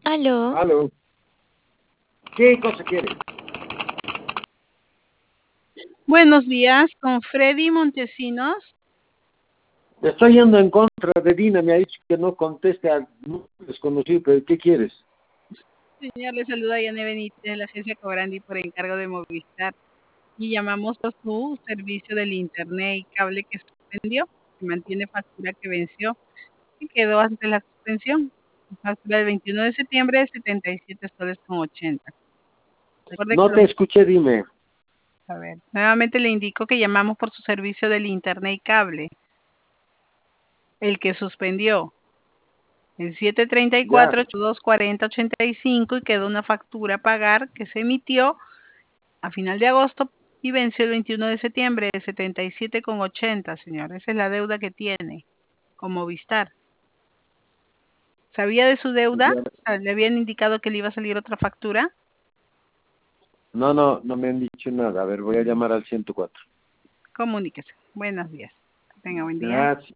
Aló, Aló, ¿qué cosa quieres? Buenos días, con Freddy Montesinos. Estoy yendo en contra de Dina, me ha dicho que no conteste al número desconocido, pero ¿qué quieres? Señor, le saluda Yane Benítez de la agencia Cobrandi por encargo de Movistar. Y llamamos por su servicio del internet y cable que suspendió, que mantiene factura que venció y quedó ante la suspensión. Factura del 21 de septiembre de 77 soles con 80. Recuerde que No te escuché, dime. a ver, nuevamente le indico que llamamos por su servicio del internet y cable, el que suspendió. El Ya, 734-8240-85 y quedó una factura a pagar que se emitió a final de agosto y venció el 21 de septiembre de 77,80, señor. Esa es la deuda que tiene con Movistar. ¿Sabía de su deuda? ya. ¿Le habían indicado que le iba a salir otra factura? No me han dicho nada. A ver, voy a llamar al 104. Comuníquese. Buenos días. Que tenga buen día. Gracias.